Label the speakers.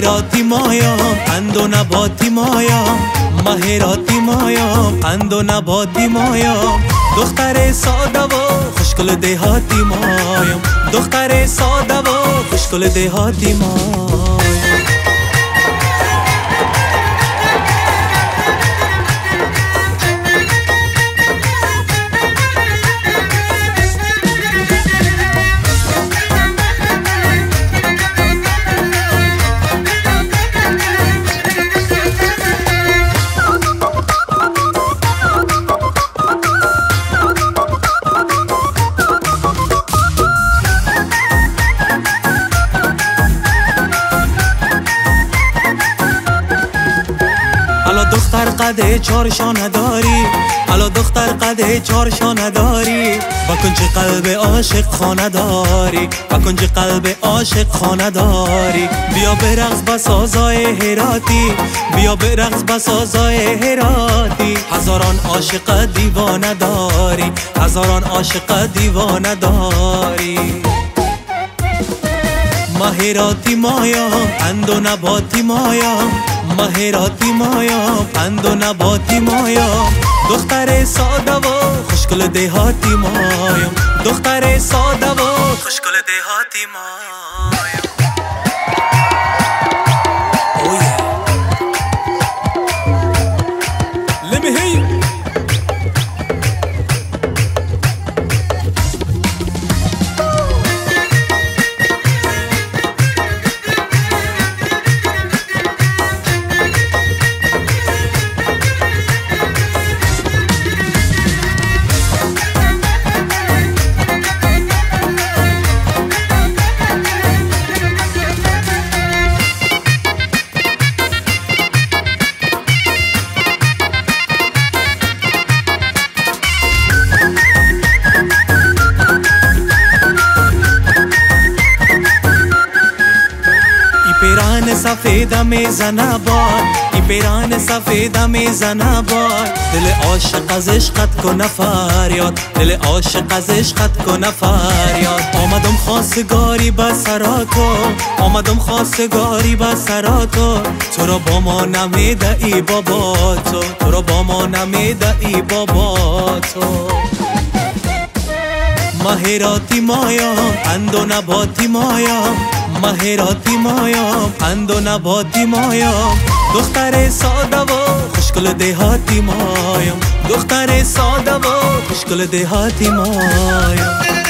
Speaker 1: مهراتی مایام قند و نباتی مایام مهراتی مایام قند و نباتی مایام دختر ساده و خوشگل دهاتی مایام دختر ساده و خوشگل دهاتی مایام حالا دختر قده چارشا نداری حالا دختر قده چارشا نداری با کنج قلب عاشق خانه داری با کنج قلب عاشق خانه داری بیا برقص با سازای هراتی بیا برقص با سازای هراتی هزاران عاشق دیوانه داری هزاران عاشق دیوانه داری مهراتی مایام قند و نباتی مایام مهراتی مایام قند و نباتی مایام دختر ساده و خوشگل دهاتی مایام دختر ساده و خوشگل دهاتی مایام Let me hear you. پیران سفید میزنه بار این پیران سفید میزنه بار دل عاشق از عشقت کنه فریاد دل عاشق از عشقت کنه فریاد آمدم خواستگاری به سراتو آمدم خواستگاری به سراتو تو رو با ما نمیده ای بابا تو رو با ما نمیده ای بابا تو مهراتی مایام قند و نباتی مایام مهراتی مایام قند و نباتی مایام دختر ساده و خوشگل دهاتی مایام دختر ساده و خوشگل دهاتی مایام